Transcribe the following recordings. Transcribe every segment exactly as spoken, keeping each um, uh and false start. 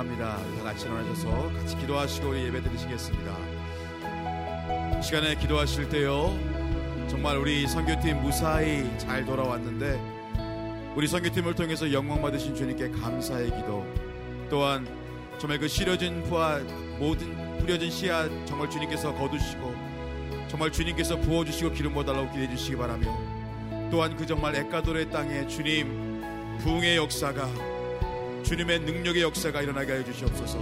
찬양합니다. 다 같이 일어나셔서 같이 기도하시고 우리 예배 드리시겠습니다. 이 시간에 기도하실 때요, 정말 우리 선교팀 무사히 잘 돌아왔는데 우리 선교팀을 통해서 영광 받으신 주님께 감사의 기도, 또한 정말 그 시려진 부와 모든 뿌려진 씨앗 정말 주님께서 거두시고 정말 주님께서 부어주시고 기름 부어달라고 기도해 주시기 바라며, 또한 그 정말 에콰도르의 땅에 주님 부흥의 역사가, 주님의 능력의 역사가 일어나게 하여 주시옵소서.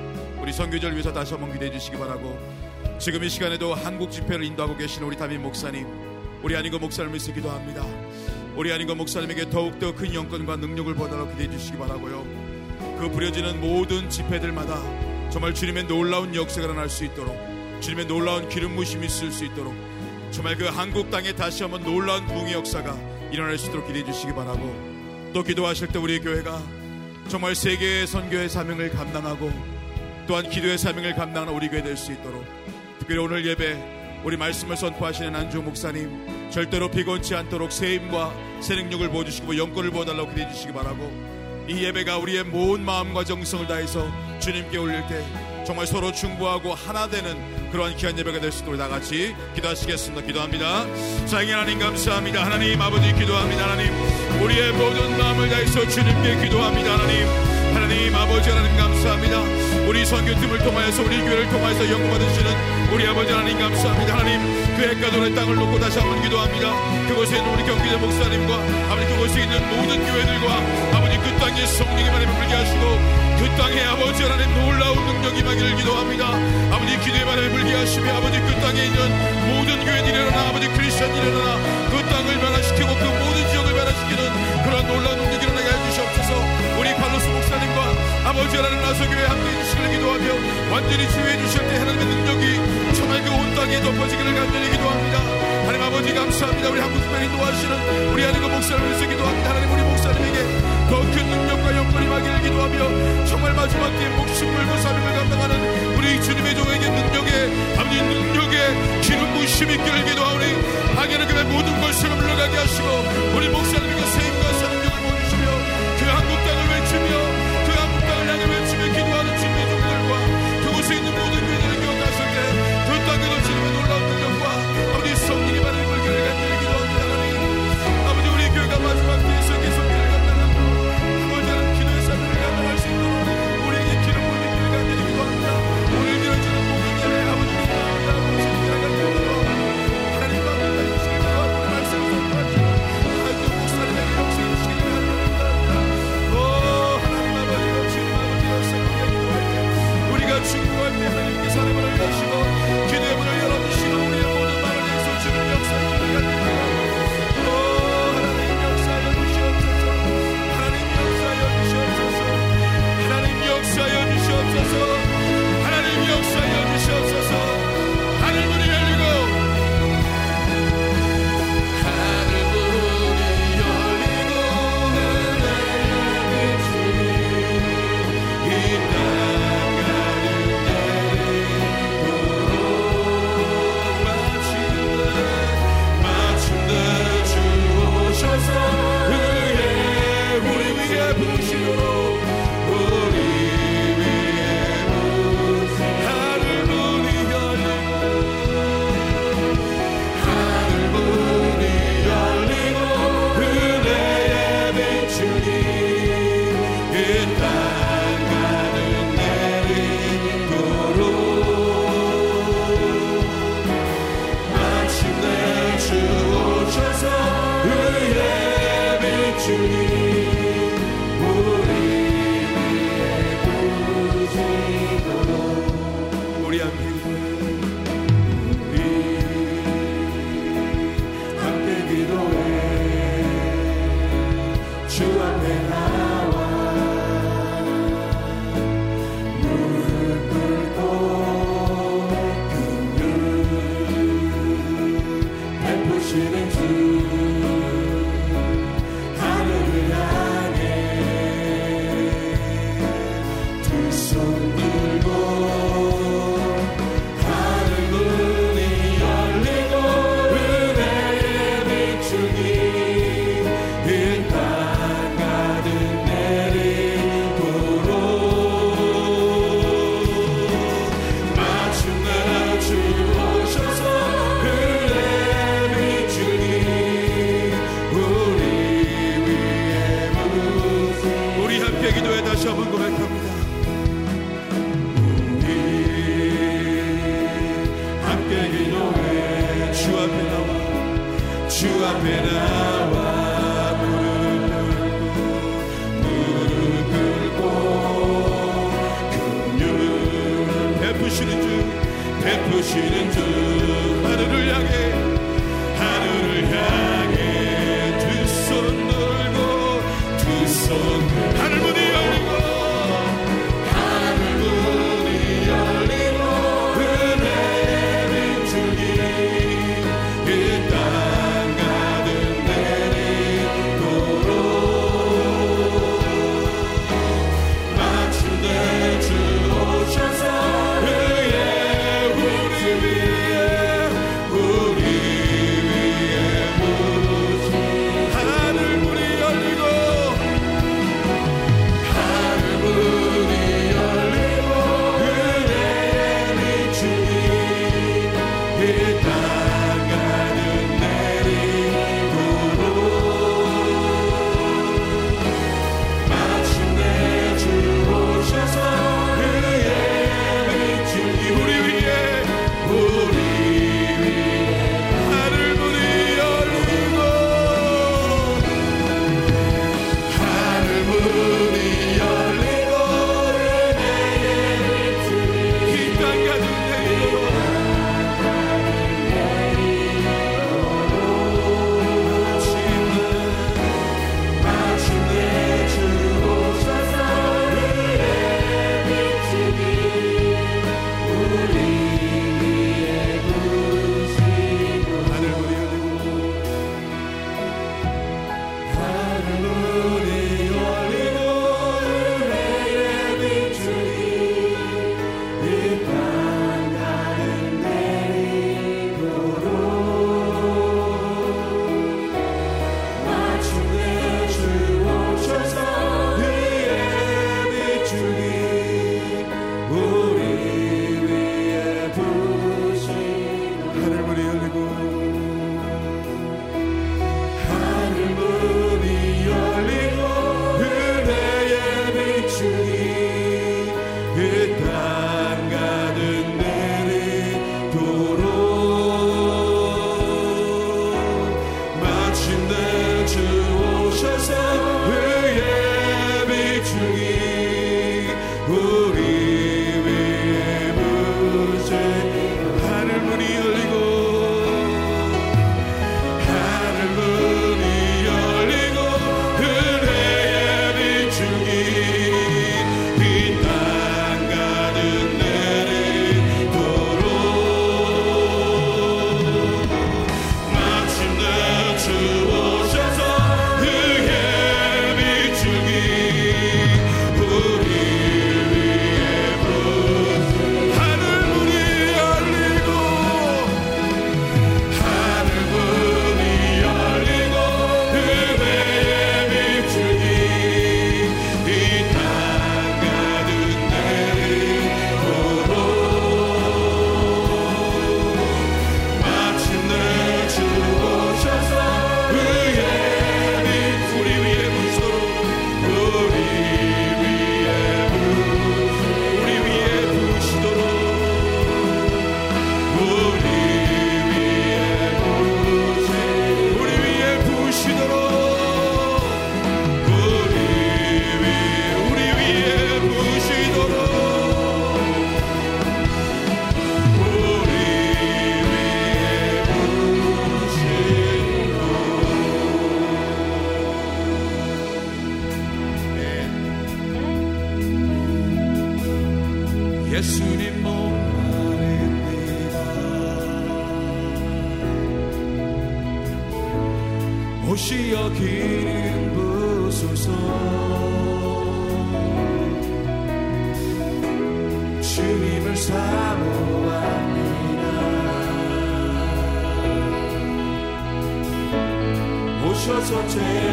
우리 선교제를 위해서 다시 한번 기도해 주시기 바라고, 지금 이 시간에도 한국 집회를 인도하고 계신 우리 담임 목사님, 우리 안인거 목사님을 위해서 기도합니다. 우리 안인거 목사님에게 더욱더 큰 영권과 능력을 보달라고 기도해 주시기 바라고요. 그 부려지는 모든 집회들마다 정말 주님의 놀라운 역사가 일어날 수 있도록, 주님의 놀라운 기름 부으심이 있을 수 있도록, 정말 그 한국 땅에 다시 한번 놀라운 부흥의 역사가 일어날 수 있도록 기도해 주시기 바라고, 또 기도하실 때 우리 교회가 정말 세계의 선교의 사명을 감당하고 또한 기도의 사명을 감당하는 우리 교회 될 수 있도록, 특별히 오늘 예배 우리 말씀을 선포하시는 안주 목사님 절대로 피곤치 않도록 새 힘과 새 능력을 부어주시고 영권을 부어달라고 기도해 주시기 바라고, 이 예배가 우리의 모든 마음과 정성을 다해서 주님께 올릴 때 정말 서로 중보하고 하나 되는 그러한 귀한 예배가 될 수 있도록 다같이 기도하시겠습니다. 기도합니다. 사랑의 하나님 감사합니다. 하나님 아버지 기도합니다. 하나님 우리의 모든 마음을 다해서 주님께 기도합니다. 하나님 하나님 아버지 하나님 감사합니다. 우리 선교팀을 통하여서 우리 교회를 통하여서 영광 받으시는 우리 아버지 하나님 감사합니다. 하나님 그 에콰도르의 땅을 놓고 다시 한번 기도합니다. 그곳에 있는 우리 경기대 목사님과 아버지 그곳에 있는 모든 교회들과 아버지 그 땅에 성령의 바람을 불게 하시고 그 땅에 아버지 하나님 놀라운 능력이 임하기를 기도합니다. 아버지 기도의 바람을 불게 하시며 아버지 그 땅에 있는 모든 교회들이 일어나 아버지 크리스천들이 일어나 그 땅을 변화시키고 그 모든 지역을 변화시키는 그런 놀라운 능력이 일어나게 해주시옵소서. 우리 팔로스 목사님과 아버지 하나님 나서교회 함께해 주시기를 기도하며 완전히 치유해 주실 때 하나님의 능력이 정말 그 온 땅에 덮어지기를 간절히 기도합니다. 하나님 아버지 감사합니다. 우리 한국 특별히 인도하시는 우리 안인거 목사님을 위해서 기도합니다. 하나님 우리 목사님에게 더 큰 능력과 영광이 임하기를 기도하며 정말 마지막 때에 목숨 걸고 사명을 감당하는 우리 주님의 종에게 능력에 아버지 능력에 기름 부으심이 있기를 기도하오니 하나님의 교회 모든 것을 물러가게 하시고 우리 목사님에게 세임과 사능력을 보여주시며 그 한국 땅을 외치며 그 한국 땅을 향해 외치며 기도하는 주님의 종들과 그곳에 있는 모든 교회들을 기억하실 때 그 땅에도 주님의 놀라운 능력과 아버지 성령의 바람이 불기를 간절히 기도합니다. 하나님 아버지 우리 교회가 마지막 때에서 계속 기를 감당하고 아버지 하나님 기도의 삶을 감당할 수 있도록 우리에게 기름 부음이 있기를 간절히 기도합니다. 오늘 이루어지는 모든 예배 아버지 기도합니다. 아버지 기도를 간절히 기도하고 하나님 마음을 다주시기 바라고 우리 말씀을 선포하시고 하나님 목사님에게 역사해 주시기를 간절히 기도합니다. 오 하나님 아버지로 주님 아버지 역사하게 기도할 때 우리가 충고할 때 하나님께서 하나님을 열시고 기도의 문을 열어주시고 우리의 모든 말을 내서 주님 역사하기를 간절히 기도합니다. 오 하나님 역사하여 주시옵소서. 하나님 역사하여 주시옵소서. 하나님 역사하여 주시옵소서. 하나님 역사하여 주시옵소서. 하늘 문이 열리고 하늘 문이 열리고 은혜의 빛이 이 땅가를 내리도록 마침내 마침내 주 오셔서 의의 우리 위에 부으시도록 우리 위에 부으시 하늘 문이 열리고 하늘 문이 열리고 은혜의 비추니 이 땅가를 내리도록 마침내 주 오셔서 의의 비추니 우리 위에 부으시도록 우리 함께 우리 함께 기도해 주 앞에 나와 무릎 꿇고 긍휼 베푸시는 주 하늘을 향해 두 손 들고 하늘 문이 열리고 은혜의 비추니 이 땅 가득 내리도록 부르시는 주 하늘을 향해 하늘을 향해 두 손 들고 두 손 하늘문이 열리고 하늘문이 열리고 은혜의 비추기 이 땅 가득 내리도록 마침내 주 오셔서 그의 우리 위에 우리 위에 부르시 하늘문이 열리고 하늘문이 열리고 은혜의 비추기 이 땅 가득 내리도록 마침내 주 오셔서 그의 비추기 우리 위에 우리 위에 하늘문이 열리고 하늘문이 열리고 은혜의 비추기 이 땅 가득 내리도록 마침내 마침내 주 오셔서 그의 비추기 우리 위에 부으시고 하늘문이 열리고 하늘문이 열리고 은혜의 비추기 이 땅 가득 내리도록 마침내 주 오셔서 그의 비추기 우리 위에 부으시고 하늘문이 열리고 하늘문이 열리고 은혜의 비추기 이 땅 가득 내리도록 마침내 주 오셔서 그의 비추기 우리 위에 부으시 하늘문이 열리고 하늘문이 열리고 은혜의 비추기 이 땅 가득 내리도록 마침내 주 오셔서 그의 비추기 우리 위에 부으시 하늘문이 열리고 하늘문이 열리고 은혜의 비추기 이 땅 가득 내리도록 마침내 주 오셔서 그의 빛 우리 위에 부으시도록 우리 위에 부으시 우리 위에 부으시도록 우리 위에 부으시 우리 위에 부으시도록 우리 위에 우리 위에 부으시도록 우리 위에 부으시도록 예수님 목마릅니다 오시어 기름 부으소서 주님을 사모합니다 오셔서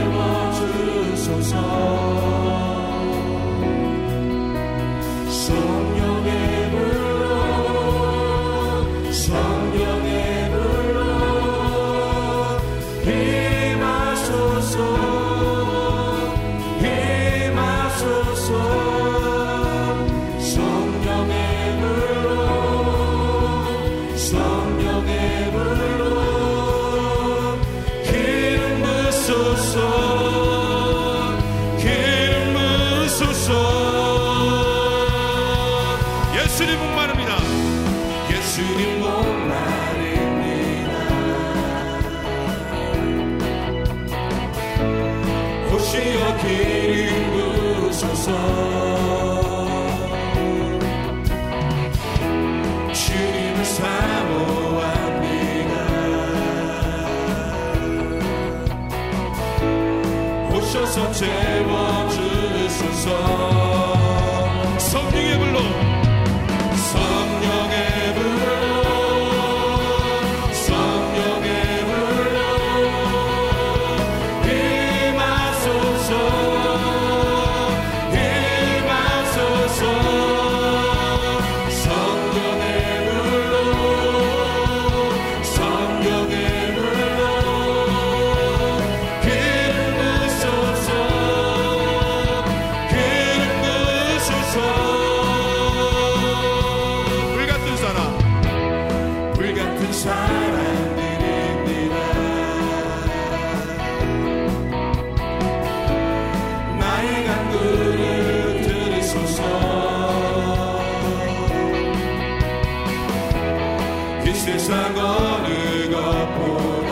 채워주소서 성령의 불로 성령의 불로 임하소서 임하소서 성령의 불로 성령의 불로 기름 부으소서 기름 부으소서 예수님 목마릅니다 예수님 주여 기름 부으소서. 주님을 사모합니다. 오셔서 채워주소서. 성령의 불로 성령의 불로 성령의 불로 임하소서. 임하소서. 성령의 불로 성령의 불로 기름 부으소서. 기름 부으소서. 사랑드립니다. 나의 간구를 들으소서. 이 세상 어느 것보다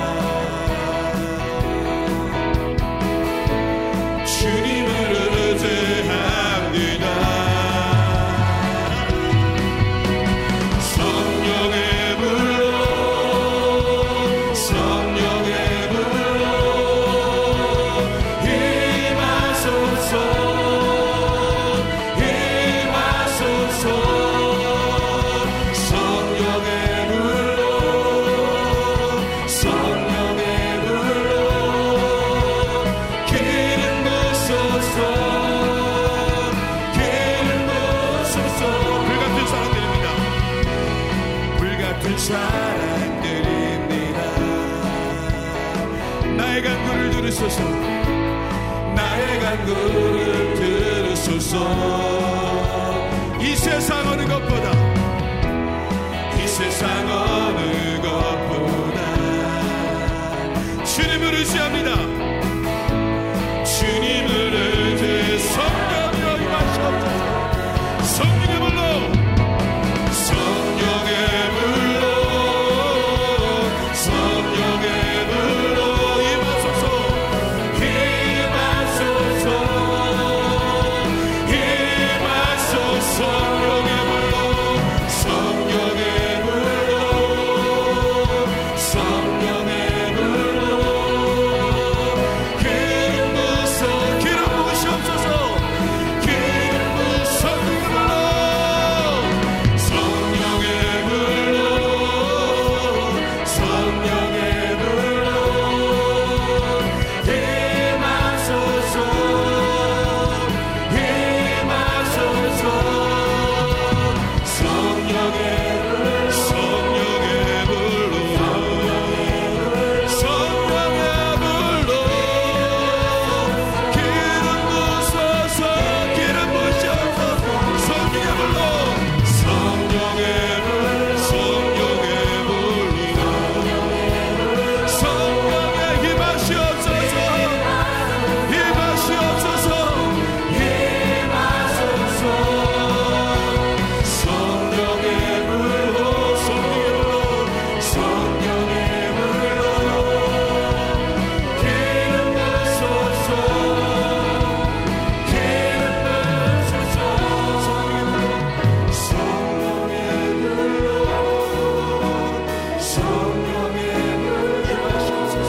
주님을 의지합니다. 사랑드립니다. 나의 간구를 들으소서. 나의 간구를 들으소서. 이 세상 어느 것보다 이 세상 어느 것보다 주님을 의지합니다. 주님을 의지해 성령으로 임하시옵소서. 성령의 불로 성령의 불로 성령의 불로 임하소서. 임하소서. 임하소서. 성령의 불로 성령의 불로 성령의 불로 기름 부으소. 기름 부으시옵소서. 기름 부으소. 성령의 불로 성령의 불로 임하소서. 임하소서. 성령의 불로 성령의 불로 성령의 불로 기름 부으소서. 기름 부으소서. 성령의 불로 성령의 불 성령의 불로 성령의 임하시옵소서. 임하시옵소서. 임하소서. 성령의 불로 성령의 불로 성령의 불로 기름 부으소서. 기름 부으소서. 성령의 불로 성령의 불로 성령의 불로 임하소서.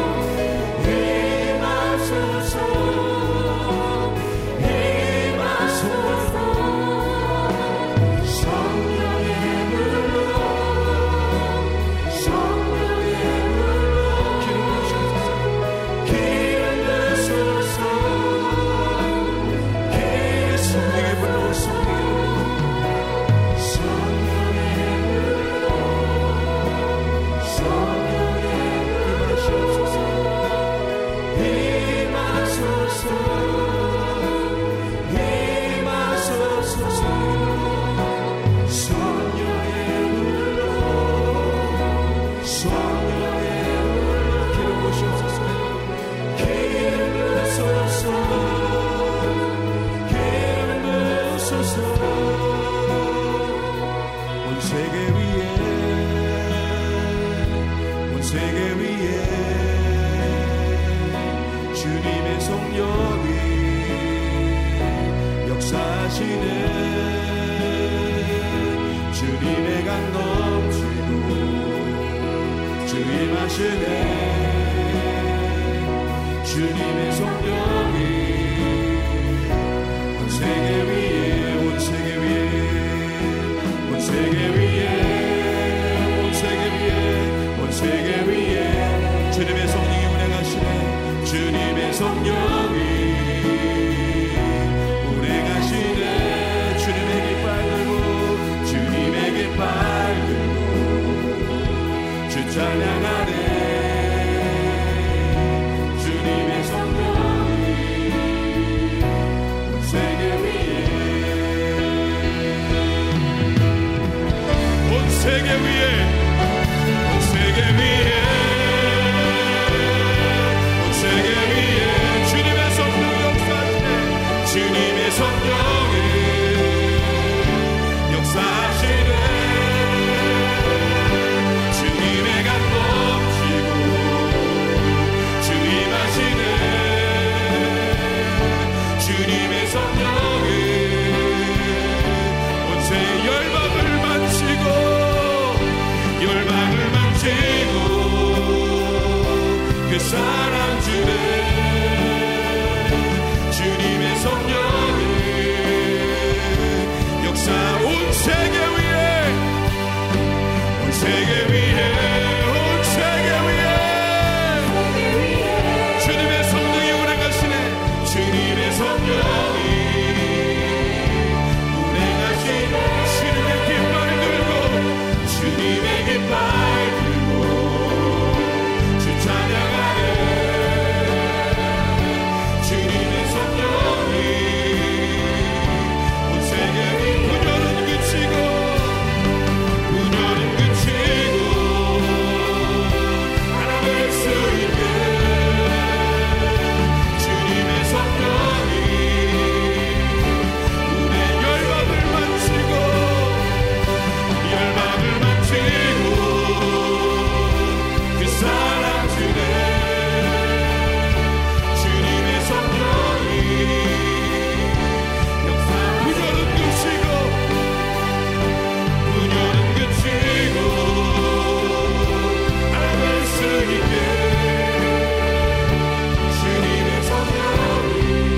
임하소서. 임하소서. 성령의 불로 성령의 불로 기름 부으소서. 기름 부으소서. 기름 성령의 불로 성령의 불로 성령의 임하시옵소서. 임하소서. 임하소서. 성령의 불로 성령의 불로 기름 부으시옵소서. 기름 부으소서. 기름 부으소서. 온 세계 위에 온 세계 위에 주님의 성령이 역사하시네. 주님의 강 넘치고 주임하시네. 주님의 성령이 온 세계 위에 온 세계 위에 온 세계 위에 온 세계 위에 온 세계 위에 주님의 성령이 운행하시네. 주님의 성령이 운행하시네. 주님의 깃발 들고 주님의 깃발 들고 주 찬양하네. 주님의 성령이 온 세계 위에 온 세계 위에 온 세계 위에 온 세계 위에 주님의 성령이 역사하시네. 주님의 성령이 역사하시네. 주님의 강 넘치고 주임하시네. 주님의 성령이 온 세계 열방을 만지고 열방을 만지고 그 사랑 주네. 주님의 성령이 역사 온 세계 위에 온 세계 위에 온 세계 위에 주님의 성령이 운행하시네. 주님의 성령이 운행하시네. 주님의 깃발 들고 주님의 깃발 들고 주 찬양하네. 주님의 성령이 온 세계 위 분열은 그치고 분열은 그치고 하나 될 수 있게 주님의 성령이 운행 열방을 만지고 열방을 만지고 그 사랑 주네. 주님의 성령이 역사 분열은 그치고 분열은 그치고 하나 될 수 있게 주님의 성령이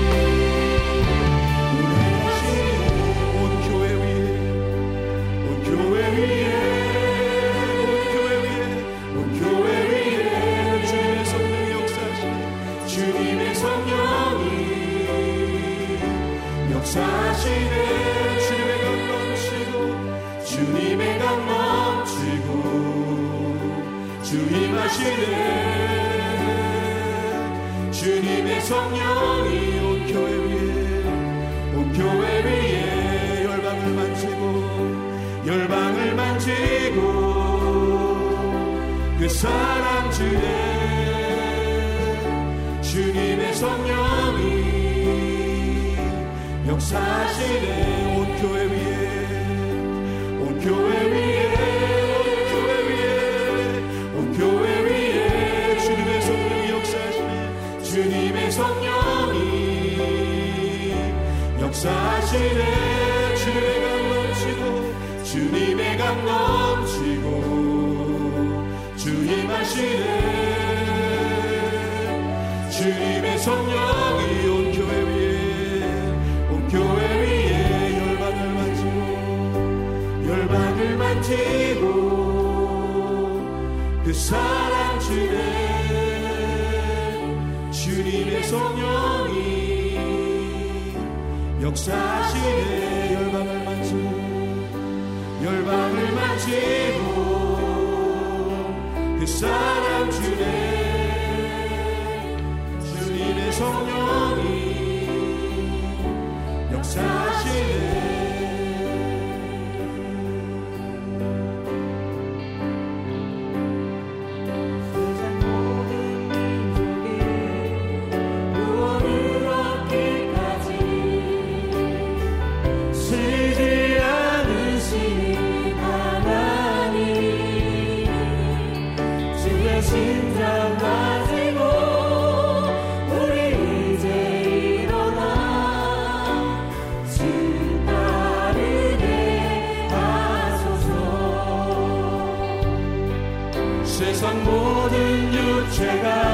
운행하시네. 온 교회 위에 온 교회 위에 온 교회 위에 주님의 성령이 역사하시네. 주님의 성령이 역사하시네. 주님의 강 넘치고 주님의 강 넘치고 주임하시네. 주님의 성령이 온 교회 위에 온 교회 위에 열방을 만지고 열방을 만지고 그 사랑 주네. 주님의 성령이 역사하시네. 온 교회 위에 온 교회 위에 온 교회 위에 온 교회 위에 주님의 성령이 역사하시네. 주님의 성령이 역사하시네. 주님의 강 넘치고 주님의 강 넘치고 주임하시네. 주님의 성령이 온 교회 위에 온 교회 위에 열방을 만지고 열방을 만지고 그 사랑 주네. 주님의 성령이 역사하시네. 열방을 만지고 열방을 만지고 그 사랑 주네. 주님의 성령이 역사하시네. 주의 세상 모든 육체가